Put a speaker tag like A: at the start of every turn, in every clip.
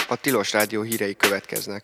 A: A Tilos Rádió hírei következnek.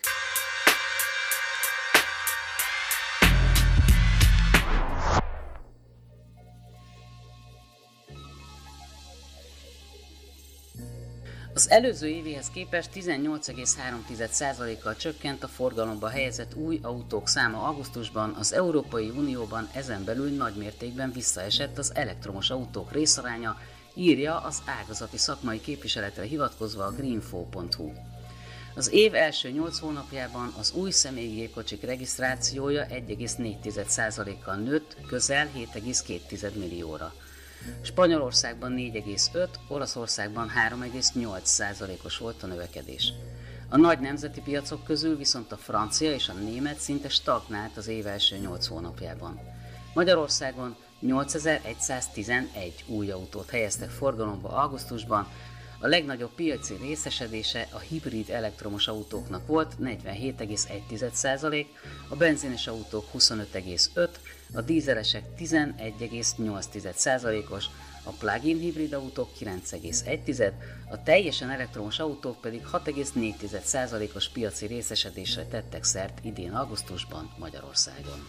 B: Az előző évéhez képest 18,3%-kal csökkent a forgalomba helyezett új autók száma augusztusban, az Európai Unióban ezen belül nagymértékben visszaesett az elektromos autók részaránya, írja az ágazati szakmai képviseletre hivatkozva a greenfo.hu. Az év első 8 hónapjában az új személygépkocsik regisztrációja 1,4%-kal nőtt, közel 7,2 millióra. Spanyolországban 4,5, Olaszországban 3,8%-os volt a növekedés. A nagy nemzeti piacok közül viszont a francia és a német szinte stagnált az év első 8 hónapjában. Magyarországon 8111 új autót helyeztek forgalomba augusztusban, a legnagyobb piaci részesedése a hibrid elektromos autóknak volt 47,1%, a benzines autók 25,5%, a dízelesek 11,8%-os, a plug-in hibrid autók 9,1%, a teljesen elektromos autók pedig 6,4%-os piaci részesedésre tettek szert idén augusztusban Magyarországon.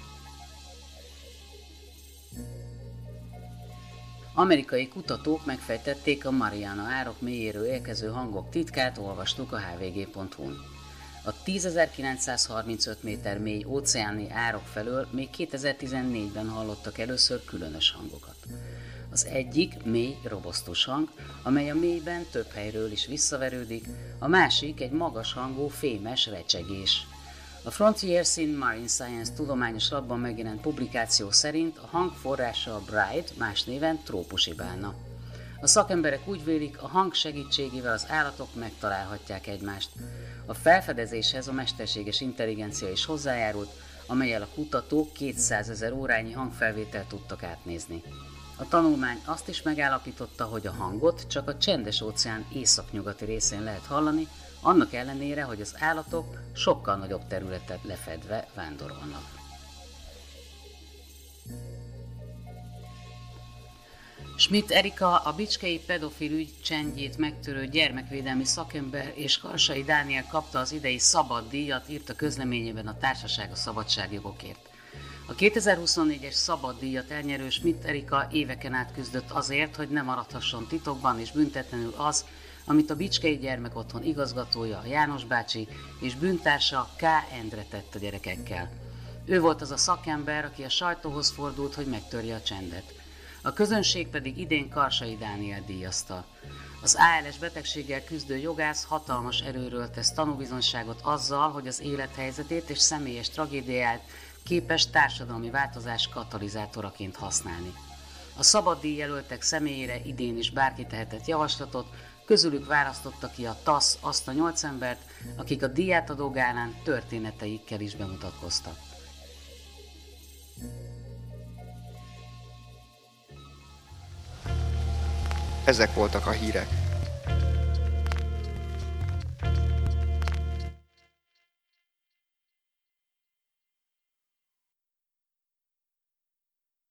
B: Amerikai kutatók megfejtették a Mariana árok mélyéről érkező hangok titkát, olvastuk a hvg.hu-n. A 10.935 méter mély óceáni árok felől még 2014-ben hallottak először különös hangokat. Az egyik mély, robosztus hang, amely a mélyben több helyről is visszaverődik, a másik egy magas hangú, fémes recsegés. A Frontiers in Marine Science tudományos lapban megjelent publikáció szerint a hang forrása a Bright, más néven trópusi bálna. A szakemberek úgy vélik, a hang segítségével az állatok megtalálhatják egymást. A felfedezéshez a mesterséges intelligencia is hozzájárult, amellyel a kutatók 200 000 órányi hangfelvételt tudtak átnézni. A tanulmány azt is megállapította, hogy a hangot csak a Csendes-óceán északnyugati részén lehet hallani, annak ellenére, hogy az állatok sokkal nagyobb területet lefedve vándorolnak. Schmidt Erika, a bicskei pedofil ügy csendjét megtörő gyermekvédelmi szakember, és Karsai Dániel kapta az idei szabaddíjat, írt a közleményében a Társaság a szabadságjogokért. A 2024-es szabaddíjat elnyerő Schmidt Erika éveken át küzdött azért, hogy ne maradhasson titokban és büntetlenül az, amit a Bicskei Gyermekotthon igazgatója, János bácsi és bűntársa K. Endre tett a gyerekekkel. Ő volt az a szakember, aki a sajtóhoz fordult, hogy megtörje a csendet. A közönség pedig idén Karsai Dániel díjazta. Az ALS betegséggel küzdő jogász hatalmas erőről tesz tanúbizonyságot azzal, hogy az élethelyzetét és személyes tragédiáját képes társadalmi változás katalizátoraként használni. A szabaddíjjelöltek személyére idén is bárki tehetett javaslatot, közülük választotta ki a TASZ azt a 8 embert, akik a díjátadó gálán történeteikkel is bemutatkoztak.
A: Ezek voltak a hírek.